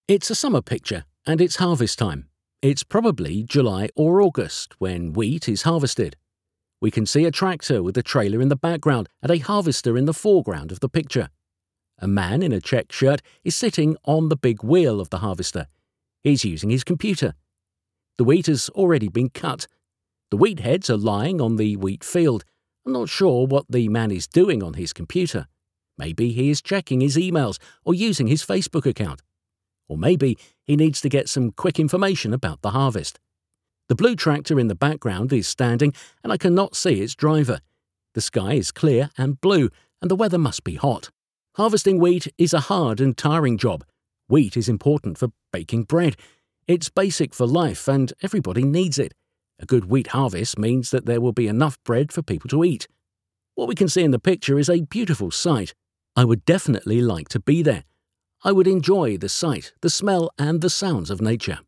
It's a summer picture, and it's harvest time. It's probably July or August when wheat is harvested. We can see a tractor with a trailer in the background and a harvester in the foreground of the picture. A man in a checked shirt is sitting on the big wheel of the harvester. He's using his computer. The wheat has already been cut. The wheat heads are lying on the wheat field. I'm not sure what the man is doing on his computer. Maybe he is checking his emails or using his Facebook account. Or maybe he needs to get some quick information about the harvest. The blue tractor in the background is standing and I cannot see its driver. The sky is clear and blue and the weather must be hot. Harvesting wheat is a hard and tiring job. Wheat is important for baking bread. It's basic for life and everybody needs it. A good wheat harvest means that there will be enough bread for people to eat. What we can see in the picture is a beautiful sight. I would definitely like to be there. I would enjoy the sight, the smell and the sounds of nature.